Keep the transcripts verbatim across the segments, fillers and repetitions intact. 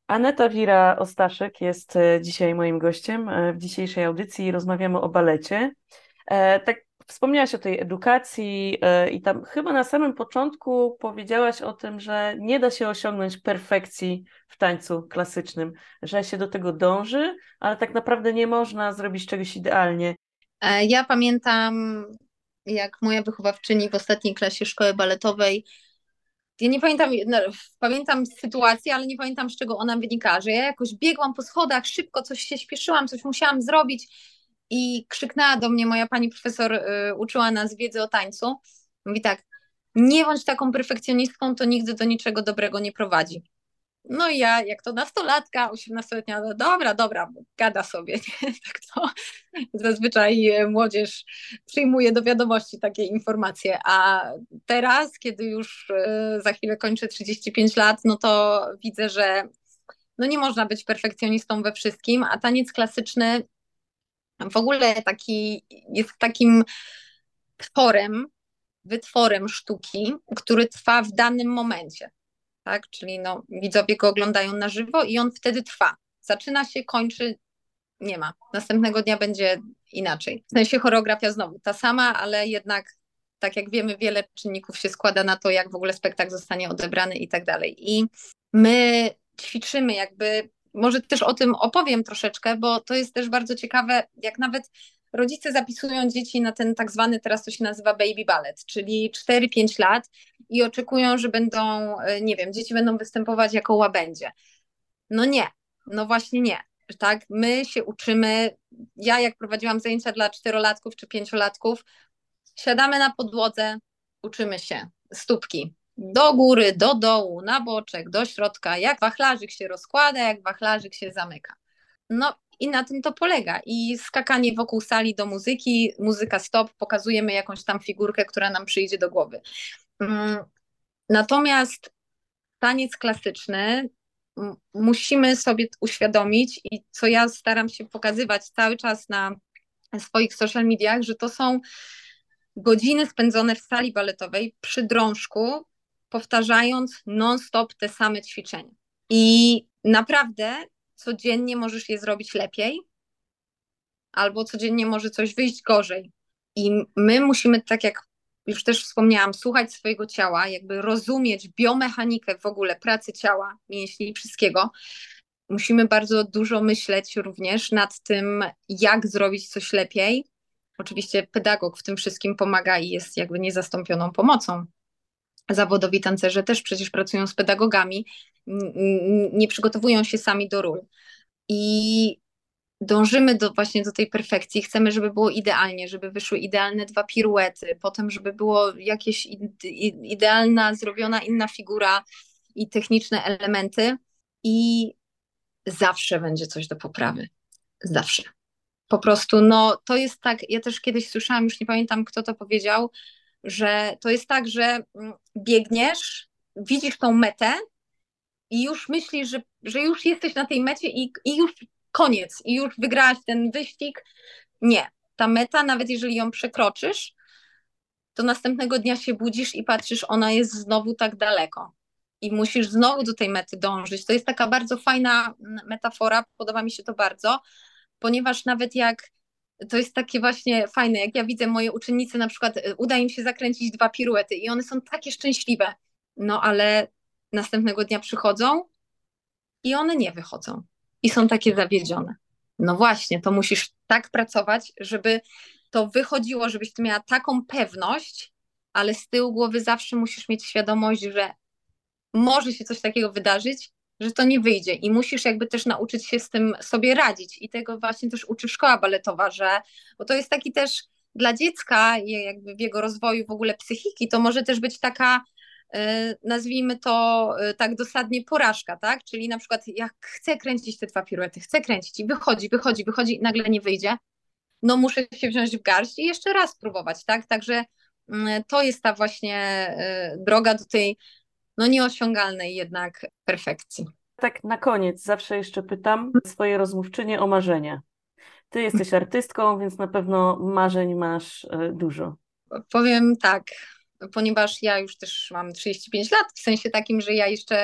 Aneta Wira-Ostaszek jest e, dzisiaj moim gościem. E, W dzisiejszej audycji rozmawiamy o balecie. E, Tak, wspomniałaś o tej edukacji e, i tam chyba na samym początku powiedziałaś o tym, że nie da się osiągnąć perfekcji w tańcu klasycznym, że się do tego dąży, ale tak naprawdę nie można zrobić czegoś idealnie. E, Ja pamiętam, jak moja wychowawczyni w ostatniej klasie szkoły baletowej, ja nie pamiętam, no, pamiętam sytuację, ale nie pamiętam, z czego ona wynikała, że ja jakoś biegłam po schodach, szybko coś się śpieszyłam, coś musiałam zrobić i krzyknęła do mnie moja pani profesor, y, uczyła nas wiedzy o tańcu. Mówi tak, nie bądź taką perfekcjonistką, to nigdy do niczego dobrego nie prowadzi. No i ja, jak to nastolatka, osiemnastoletnia, no dobra, dobra, gada sobie, nie? Tak to zazwyczaj e, młodzież przyjmuje do wiadomości takie informacje, a teraz, kiedy już e, za chwilę kończę trzydzieści pięć lat, no to widzę, że no nie można być perfekcjonistą we wszystkim, a taniec klasyczny w ogóle taki jest takim tworem, wytworem sztuki, który trwa w danym momencie, tak? Czyli no, widzowie go oglądają na żywo i on wtedy trwa. Zaczyna się, kończy, nie ma. Następnego dnia będzie inaczej. W sensie choreografia znowu ta sama, ale jednak, tak jak wiemy, wiele czynników się składa na to, jak w ogóle spektakl zostanie odebrany i tak dalej. I my ćwiczymy jakby, może też o tym opowiem troszeczkę, bo to jest też bardzo ciekawe, jak nawet rodzice zapisują dzieci na ten tak zwany, teraz to się nazywa baby ballet, czyli cztery pięć lat i oczekują, że będą, e, nie wiem, dzieci będą występować jako łabędzie. No nie, no właśnie nie. Tak, my się uczymy. Ja, jak prowadziłam zajęcia dla czterolatków czy pięciolatków, siadamy na podłodze, uczymy się stópki do góry, do dołu, na boczek, do środka, jak wachlarzyk się rozkłada, jak wachlarzyk się zamyka. No i na tym to polega. I skakanie wokół sali do muzyki, muzyka stop, pokazujemy jakąś tam figurkę, która nam przyjdzie do głowy. Mm, Natomiast taniec klasyczny musimy sobie uświadomić i co ja staram się pokazywać cały czas na swoich social mediach, że to są godziny spędzone w sali baletowej przy drążku, powtarzając non-stop te same ćwiczenia. I naprawdę codziennie możesz je zrobić lepiej, albo codziennie może coś wyjść gorzej. I my musimy, tak jak już też wspomniałam, słuchać swojego ciała, jakby rozumieć biomechanikę w ogóle pracy ciała, mięśni, wszystkiego. Musimy bardzo dużo myśleć również nad tym, jak zrobić coś lepiej. Oczywiście pedagog w tym wszystkim pomaga i jest jakby niezastąpioną pomocą. Zawodowi tancerze też przecież pracują z pedagogami, nie przygotowują się sami do ról. I dążymy do, właśnie do tej perfekcji, chcemy, żeby było idealnie, żeby wyszły idealne dwa piruety, potem, żeby było jakieś idealna, zrobiona inna figura i techniczne elementy i zawsze będzie coś do poprawy. Zawsze. Po prostu, no to jest tak, ja też kiedyś słyszałam, już nie pamiętam, kto to powiedział, że to jest tak, że mm, biegniesz, widzisz tą metę i już myślisz, że, że już jesteś na tej mecie i, i już koniec, i już wygrałaś ten wyścig. Nie. Ta meta, nawet jeżeli ją przekroczysz, to następnego dnia się budzisz i patrzysz, ona jest znowu tak daleko. I musisz znowu do tej mety dążyć. To jest taka bardzo fajna metafora, podoba mi się to bardzo, ponieważ nawet jak to jest takie właśnie fajne, jak ja widzę moje uczennice, na przykład y, uda im się zakręcić dwa piruety i one są takie szczęśliwe, no ale następnego dnia przychodzą i one nie wychodzą i są takie zawiedzione. No właśnie, to musisz tak pracować, żeby to wychodziło, żebyś ty miała taką pewność, ale z tyłu głowy zawsze musisz mieć świadomość, że może się coś takiego wydarzyć, że to nie wyjdzie i musisz jakby też nauczyć się z tym sobie radzić i tego właśnie też uczy szkoła baletowa, że, bo to jest taki też dla dziecka jakby w jego rozwoju w ogóle psychiki, to może też być taka y, nazwijmy to y, tak dosadnie porażka, tak? Czyli na przykład jak chcę kręcić te dwa piruety, chcę kręcić i wychodzi, wychodzi, wychodzi i nagle nie wyjdzie, no muszę się wziąć w garść i jeszcze raz spróbować, tak? Także y, to jest ta właśnie y, droga do tej no nieosiągalnej jednak perfekcji. Tak na koniec zawsze jeszcze pytam swoje rozmówczynie o marzenia. Ty jesteś artystką, więc na pewno marzeń masz e, dużo. Powiem tak, ponieważ ja już też mam trzydzieści pięć lat, w sensie takim, że ja jeszcze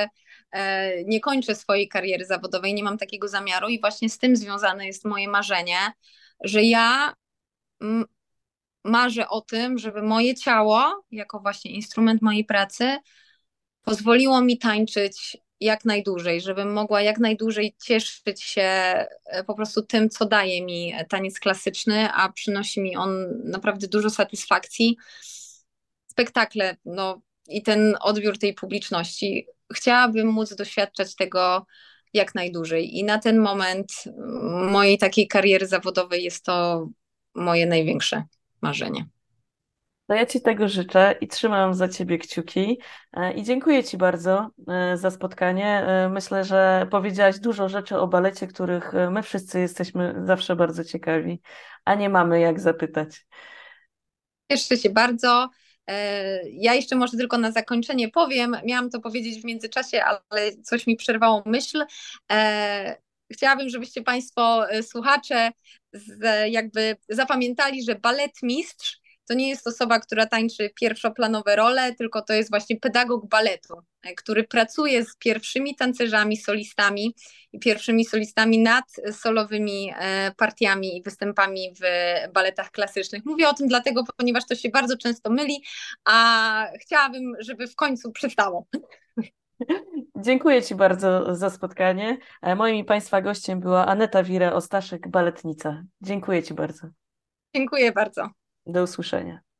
e, nie kończę swojej kariery zawodowej, nie mam takiego zamiaru i właśnie z tym związane jest moje marzenie, że ja m, marzę o tym, żeby moje ciało, jako właśnie instrument mojej pracy, pozwoliło mi tańczyć jak najdłużej, żebym mogła jak najdłużej cieszyć się e, po prostu tym, co daje mi taniec klasyczny, a przynosi mi on naprawdę dużo satysfakcji. Spektakle, no i ten odbiór tej publiczności. Chciałabym móc doświadczać tego jak najdłużej. I na ten moment mojej takiej kariery zawodowej jest to moje największe marzenie. To ja Ci tego życzę i trzymam za Ciebie kciuki. E, I dziękuję Ci bardzo e, za spotkanie. E, Myślę, że powiedziałaś dużo rzeczy o balecie, których e, my wszyscy jesteśmy zawsze bardzo ciekawi, a nie mamy jak zapytać. Cieszę się bardzo. E, Ja jeszcze może tylko na zakończenie powiem, miałam to powiedzieć w międzyczasie, ale coś mi przerwało myśl. E, Chciałabym, żebyście Państwo, e, słuchacze, z, jakby zapamiętali, że baletmistrz to nie jest osoba, która tańczy pierwszoplanowe role, tylko to jest właśnie pedagog baletu, e, który pracuje z pierwszymi tancerzami, solistami i pierwszymi solistami nad solowymi e, partiami i występami w baletach klasycznych. Mówię o tym dlatego, ponieważ to się bardzo często myli, a chciałabym, żeby w końcu przestało. Dziękuję Ci bardzo za spotkanie. E, Moim i Państwa gościem była Aneta Wira-Ostaszek, baletnica. Dziękuję Ci bardzo. Dziękuję bardzo. Do usłyszenia.